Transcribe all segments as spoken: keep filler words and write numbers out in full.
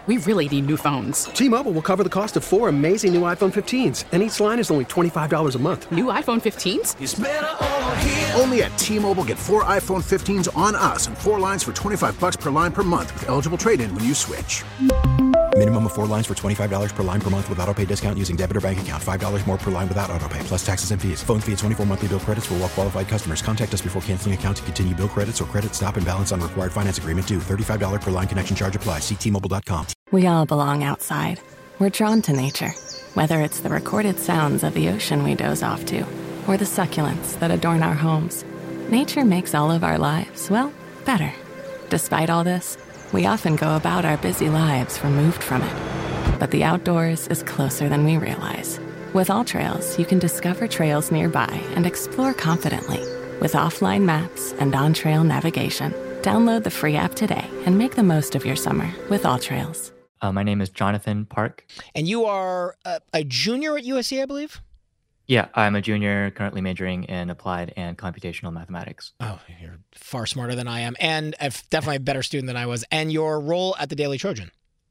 We really need new phones. T-Mobile will cover the cost of four amazing new iPhone fifteens, and each line is only twenty-five dollars a month. New iPhone fifteens? It's better over here. Only at T-Mobile, get four iPhone fifteens on us and four lines for twenty-five bucks per line per month with eligible trade-in when you switch. Minimum of four lines for twenty-five dollars per line per month with autopay discount using debit or bank account. five dollars more per line without autopay, plus taxes and fees. Phone fee at twenty-four monthly bill credits for well-qualified customers. Contact us before canceling account to continue bill credits or credit stop and balance on required finance agreement due. thirty-five dollars per line connection charge applies. See T Mobile dot com. We all belong outside. We're drawn to nature. Whether it's the recorded sounds of the ocean we doze off to, or the succulents that adorn our homes, nature makes all of our lives, well, better. Despite all this, we often go about our busy lives removed from it. But the outdoors is closer than we realize. With AllTrails, you can discover trails nearby and explore confidently. With offline maps and on-trail navigation, download the free app today and make the most of your summer with AllTrails. Uh, my name is Jonathan Park. And you are a, a junior at U S C, I believe? Yeah, I'm a junior currently majoring in applied and computational mathematics. Oh, you're far smarter than I am, and definitely a better student than I was. And your role at the Daily Trojan?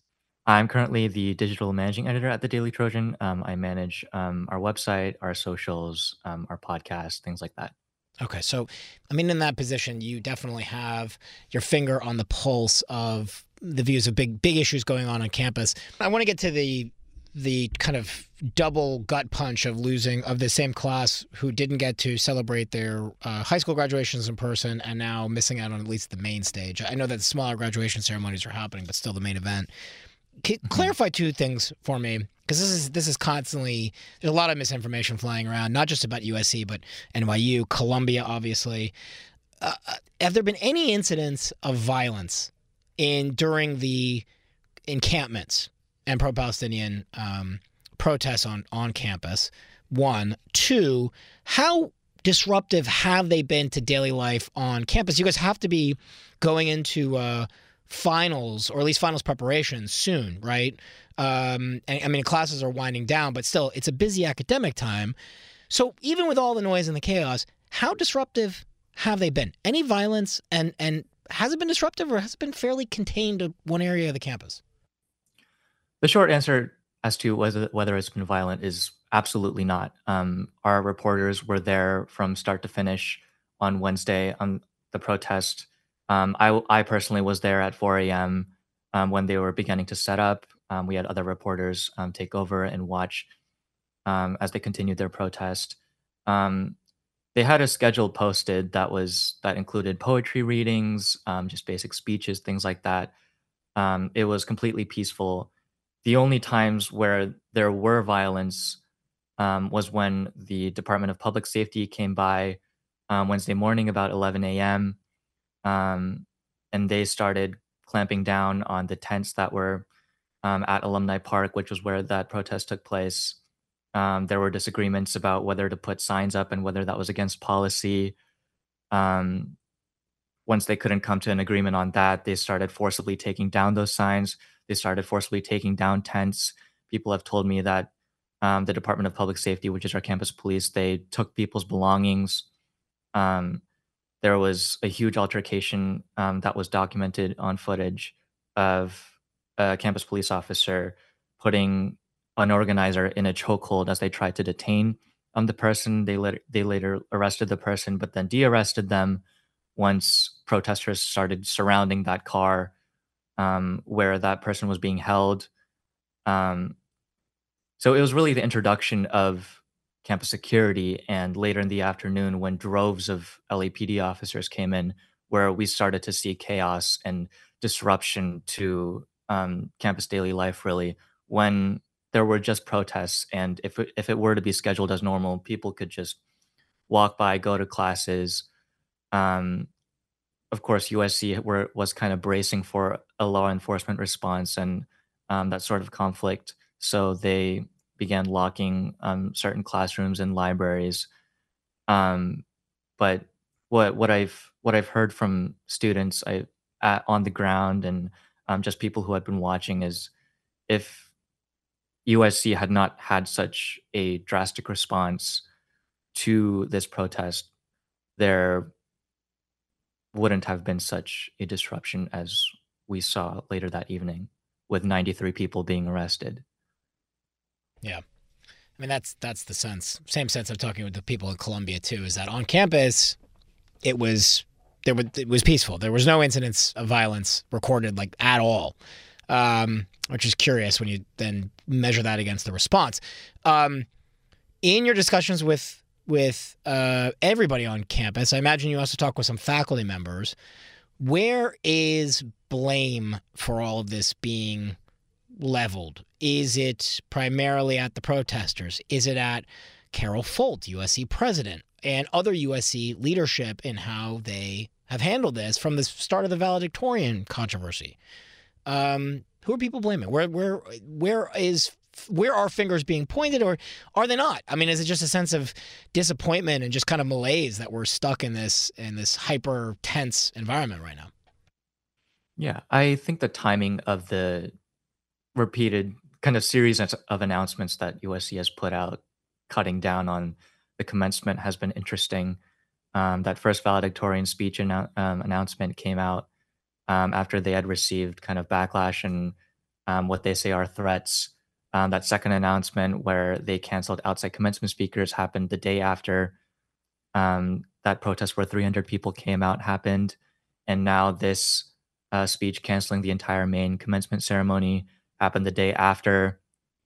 I'm currently the digital managing editor at the Daily Trojan. Um, I manage um, our website, our socials, um, our podcast, things like that. Okay, so I mean, in that position, you definitely have your finger on the pulse of the views of big, big issues going on on campus. I want to get to the the kind of double gut punch of losing of the same class who didn't get to celebrate their uh, high school graduations in person and now missing out on at least the main stage. I know that smaller graduation ceremonies are happening, but still the main event. C- mm-hmm. Clarify two things for me, because this is this is constantly, there's a lot of misinformation flying around, not just about U S C, but N Y U, Columbia, obviously. Uh, have there been any incidents of violence in during the encampments and pro-Palestinian um, protests on, on campus? One. Two, how disruptive have they been to daily life on campus? You guys have to be going into uh, finals, or at least finals preparation soon, right? Um, and, I mean, classes are winding down, but still, it's a busy academic time. So even with all the noise and the chaos, how disruptive have they been? Any violence, and, and has it been disruptive, or has it been fairly contained to one area of the campus? The short answer as to whether whether it's been violent is absolutely not. Um, our reporters were there from start to finish on Wednesday on the protest. Um, I, I personally was there at four a.m. Um, when they were beginning to set up. Um, we had other reporters um, take over and watch um, as they continued their protest. Um, they had a schedule posted that was that included poetry readings, um, just basic speeches, things like that. Um, it was completely peaceful. The only times where there were violence um, was when the Department of Public Safety came by um, Wednesday morning about eleven a.m. Um, and they started clamping down on the tents that were um, at Alumni Park, which was where that protest took place. Um, there were disagreements about whether to put signs up and whether that was against policy. Um, once they couldn't come to an agreement on that, they started forcibly taking down those signs. They started forcibly taking down tents. People have told me that um, the Department of Public Safety, which is our campus police, they took people's belongings. Um, there was a huge altercation um, that was documented on footage of a campus police officer putting an organizer in a chokehold as they tried to detain um, the person. They, let, they later arrested the person, but then de-arrested them once protesters started surrounding that car um, where that person was being held. Um, so it was really the introduction of campus security, and later in the afternoon when droves of L A P D officers came in, where we started to see chaos and disruption to um, campus daily life, really, when there were just protests. And if it, if it were to be scheduled as normal, people could just walk by, go to classes. Um, of course, U S C were, was kind of bracing for a law enforcement response and um, that sort of conflict. So they began locking um, certain classrooms and libraries. Um, but what what I've what I've heard from students I at, on the ground and um, just people who had been watching is, if U S C had not had such a drastic response to this protest, there wouldn't have been such a disruption as we saw later that evening. with ninety-three people being arrested. Yeah. I mean, that's that's the sense. Same sense I'm talking with the people in Columbia too, is that on campus, it was there was it was peaceful. There was no incidents of violence recorded like at all, um, which is curious when you then measure that against the response. Um, in your discussions with with uh, everybody on campus, I imagine you also talk with some faculty members. Where is blame for all of this being leveled? Is it primarily at the protesters? Is it at Carol Folt, U S C president, and other U S C leadership in how they have handled this from the start of the valedictorian controversy? Um, who are people blaming? Where, where, where is, where are fingers being pointed, or are they not? I mean, is it just a sense of disappointment and just kind of malaise that we're stuck in this in this hyper tense environment right now? Yeah, I think the timing of the repeated kind of series of of announcements that U S C has put out, cutting down on the commencement, has been interesting. Um, that first valedictorian speech annou- um, announcement came out um, after they had received kind of backlash and um, what they say are threats. Um, that second announcement, where they canceled outside commencement speakers, happened the day after um, that protest where three hundred people came out happened. And now this uh, speech canceling the entire main commencement ceremony happened the day after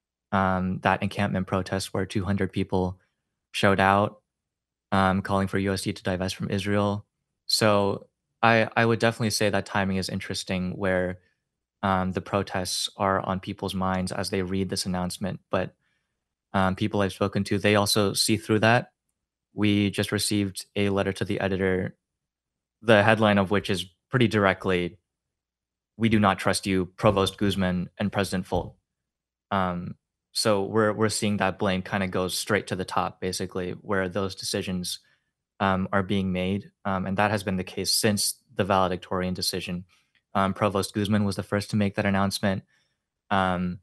um, that encampment protest where two hundred people showed out, um, calling for U S C to divest from Israel. So I, I would definitely say that timing is interesting, where um, the protests are on people's minds as they read this announcement. But um, people I've spoken to, they also see through that. We just received a letter to the editor, the headline of which is pretty directly, "We do not trust you, Provost Guzman and President Folt." Um, so we're we're seeing that blame kind of goes straight to the top, basically, where those decisions um, are being made, um, and that has been the case since the valedictorian decision. Um, Provost Guzman was the first to make that announcement. Um,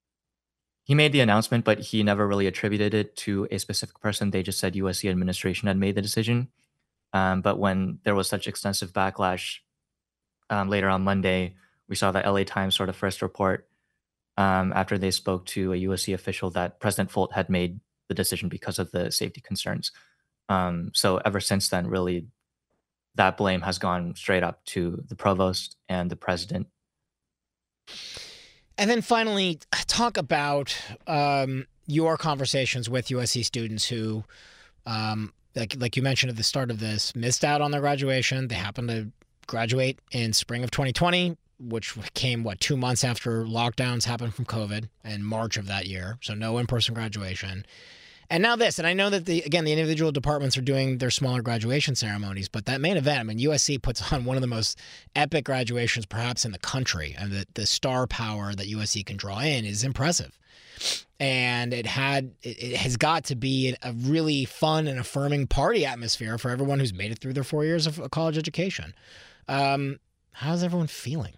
he made the announcement, but he never really attributed it to a specific person. They just said U S C administration had made the decision. Um, but when there was such extensive backlash um, later on Monday, we saw the L A Times sort of first report um, after they spoke to a U S C official that President Folt had made the decision because of the safety concerns. Um, so ever since then, really, that blame has gone straight up to the provost and the president. And then finally, talk about um, your conversations with U S C students who, um, like, like you mentioned at the start of this, missed out on their graduation. They happened to graduate in spring of twenty twenty, which came, what, two months after lockdowns happened from COVID in March of that year. So no in-person graduation. And now this, and I know that, the again, the individual departments are doing their smaller graduation ceremonies, but that main event, I mean, U S C puts on one of the most epic graduations perhaps in the country, and the, the star power that U S C can draw in is impressive. And it had, it, it has got to be a really fun and affirming party atmosphere for everyone who's made it through their four years of a college education. Um, how's everyone feeling?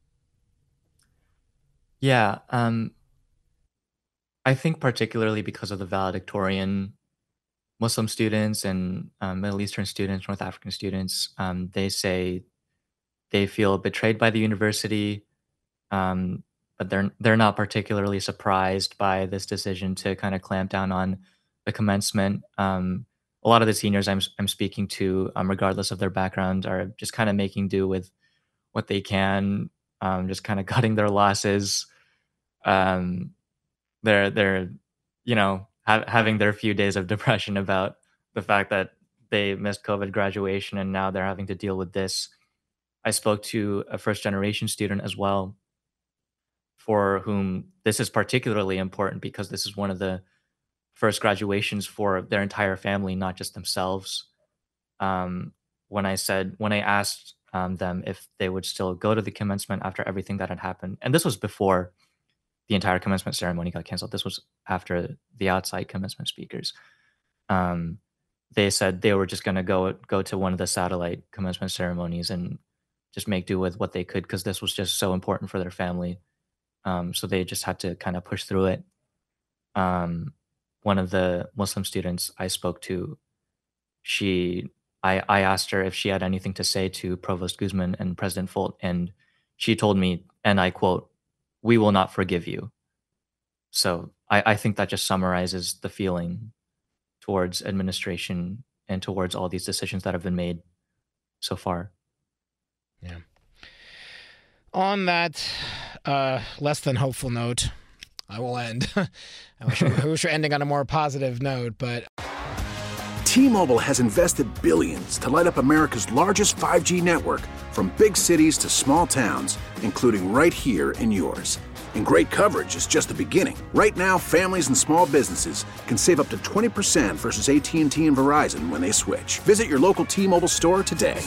Yeah, um, I think particularly because of the valedictorian, Muslim students and um, Middle Eastern students, North African students, um, they say they feel betrayed by the university, um, but they're they're not particularly surprised by this decision to kind of clamp down on the commencement. Um, a lot of the seniors I'm I'm speaking to, um, regardless of their background, are just kind of making do with what they can, um, just kind of cutting their losses. Um, they're they're you know ha- having their few days of depression about the fact that they missed COVID graduation and now they're having to deal with this. I spoke to a first generation student as well, for whom this is particularly important because this is one of the first graduations for their entire family, not just themselves. Um, when I said when I asked um, them if they would still go to the commencement after everything that had happened, and this was before the entire commencement ceremony got canceled. This was after the outside commencement speakers. Um, they said they were just going to go go to one of the satellite commencement ceremonies and just make do with what they could because this was just so important for their family. Um, so they just had to kind of push through it. Um, one of the Muslim students I spoke to, she, I, I asked her if she had anything to say to Provost Guzman and President Folt, and she told me, and I quote, we will not forgive you. So I, I think that just summarizes the feeling towards administration and towards all these decisions that have been made so far. Yeah. On that uh, less than hopeful note, I will end. I wish, I wish we're ending on a more positive note, but... T-Mobile has invested billions to light up America's largest five G network, from big cities to small towns, including right here in yours. And great coverage is just the beginning. Right now, families and small businesses can save up to twenty percent versus A T and T and Verizon when they switch. Visit your local T-Mobile store today.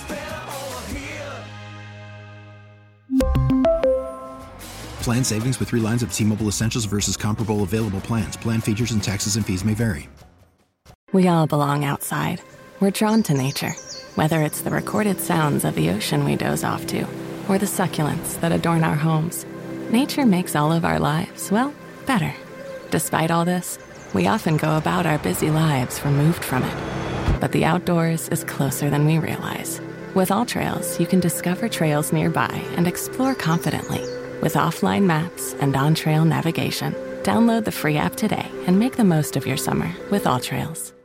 Plan savings with three lines of T-Mobile Essentials versus comparable available plans. Plan features and taxes and fees may vary. We all belong outside. We're drawn to nature, whether it's the recorded sounds of the ocean we doze off to, or the succulents that adorn our homes. Nature makes all of our lives, well, better. Despite all this, we often go about our busy lives removed from it. But the outdoors is closer than we realize. With AllTrails, you can discover trails nearby and explore confidently. With offline maps and on-trail navigation, download the free app today and make the most of your summer with AllTrails.